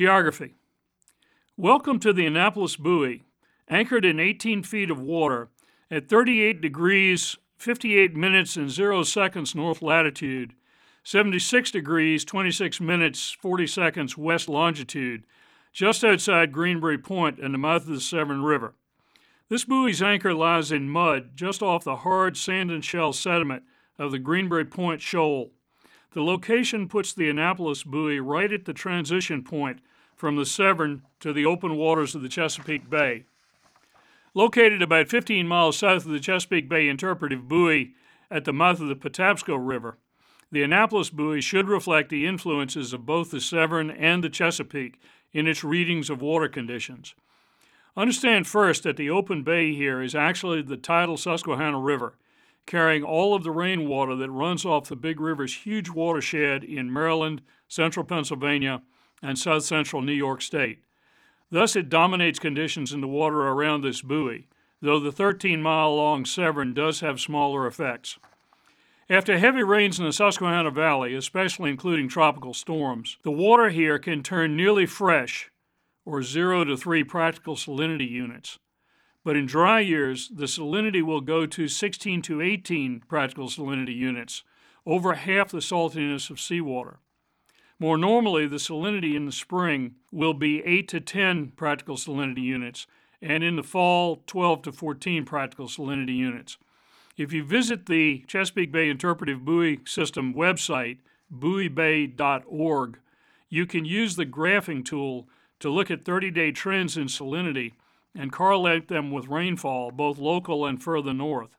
Geography. Welcome to the Annapolis Buoy, anchored in 18 feet of water at 38 degrees, 58 minutes and 0 seconds north latitude, 76 degrees, 26 minutes, 40 seconds west longitude, just outside Greenbury Point and the mouth of the Severn River. This buoy's anchor lies in mud just off the hard sand and shell sediment of the Greenbury Point Shoal. The location puts the Annapolis Buoy right at the transition point from the Severn to the open waters of the Chesapeake Bay. Located about 15 miles south of the Chesapeake Bay Interpretive Buoy at the mouth of the Patapsco River, the Annapolis Buoy should reflect the influences of both the Severn and the Chesapeake in its readings of water conditions. Understand first that the open bay here is actually the tidal Susquehanna River, carrying all of the rainwater that runs off the Big River's huge watershed in Maryland, central Pennsylvania, and south-central New York State. Thus, it dominates conditions in the water around this buoy, though the 13-mile-long Severn does have smaller effects. After heavy rains in the Susquehanna Valley, especially including tropical storms, the water here can turn nearly fresh, or 0 to 3 practical salinity units. But in dry years, the salinity will go to 16 to 18 practical salinity units, over half the saltiness of seawater. More normally, the salinity in the spring will be 8 to 10 practical salinity units, and in the fall, 12 to 14 practical salinity units. If you visit the Chesapeake Bay Interpretive Buoy System website, buoybay.org, you can use the graphing tool to look at 30-day trends in salinity and correlate them with rainfall, both local and further north.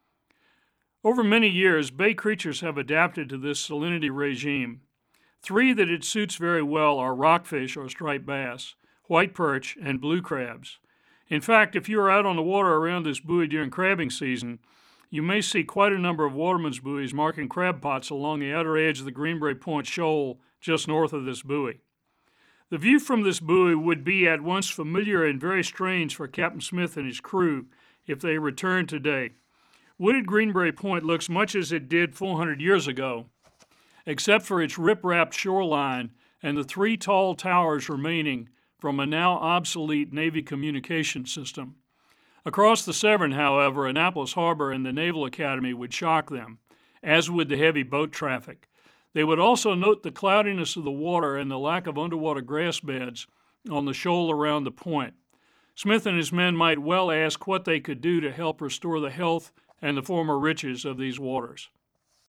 Over many years, bay creatures have adapted to this salinity regime. 3 that it suits very well are rockfish or striped bass, white perch, and blue crabs. In fact, if you are out on the water around this buoy during crabbing season, you may see quite a number of watermen's buoys marking crab pots along the outer edge of the Greenbury Point Shoal just north of this buoy. The view from this buoy would be at once familiar and very strange for Captain Smith and his crew if they returned today. Wooded Greenbury Point looks much as it did 400 years ago, except for its rip-rapped shoreline and the 3 tall towers remaining from a now obsolete Navy communication system. Across the Severn, however, Annapolis Harbor and the Naval Academy would shock them, as would the heavy boat traffic. They would also note the cloudiness of the water and the lack of underwater grass beds on the shoal around the point. Smith and his men might well ask what they could do to help restore the health and the former riches of these waters.